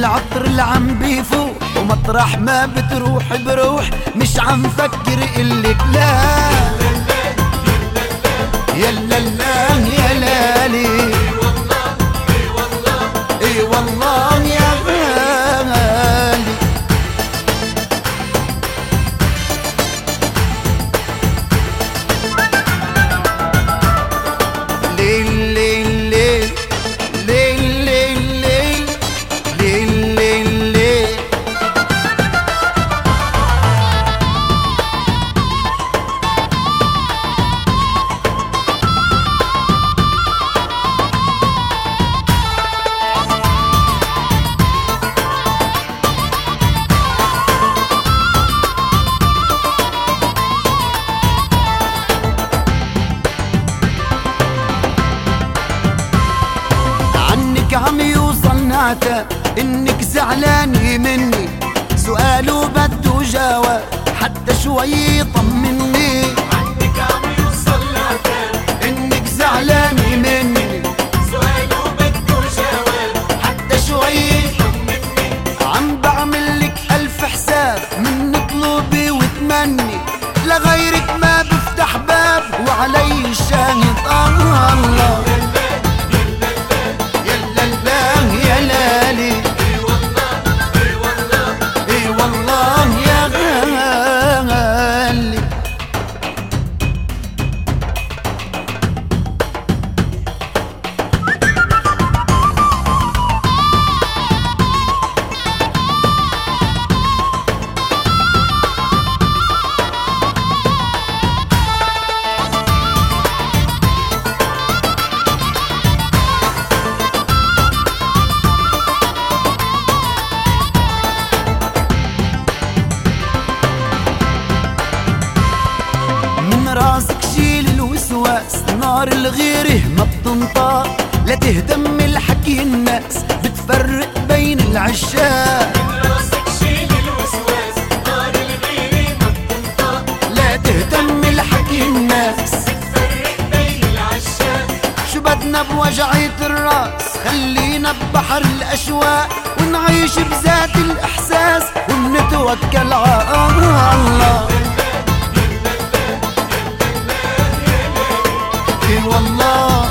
العطر اللي عم بيفوق، ومطرح ما بتروح بروح، مش عم فكر إلك لا. يلا لا يا لالي، اي والله يا غالي. ليل ليل ليل ليل ليل ليل ليل ليل. عم يوصل نعتة انك زعلاني مني، سؤاله بده جواب حتى شوي يطمني. عنك عم يوصل نعتة انك زعلاني مني، سؤاله بده جواب حتى شوي يطمني. عم بعملك ألف حساب من طلبي وتمني، لغيرك ما بفتح باب وعلي الشاهد الله. راسك شيل الوسواس، نار الغيره ما بتنطق، لا تهتم الحكي الناس بتفرق بين العشاق. راسك شيل الوسواس، نار الغيره ما بتنطق، لا تهتم الحكي الناس بتفرق بين العشاق. شو بدنا بوجعة الراس، خلينا ببحر الأشواق، ونعيش بذات الإحساس ونتوكل على الله. والله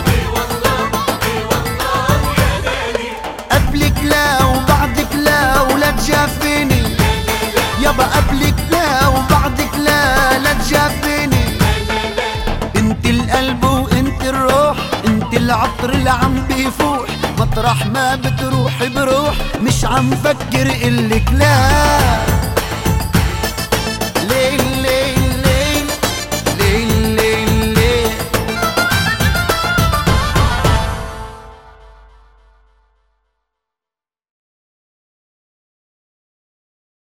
قبلك لا وبعدك لا ولا تجافيني، يابا قبلك لا وبعدك لا لا تجافيني. انت القلب وانت الروح، انت العطر اللي عم بيفوح، مطرح ما بتروح بروح، مش عم فكر إلك لا.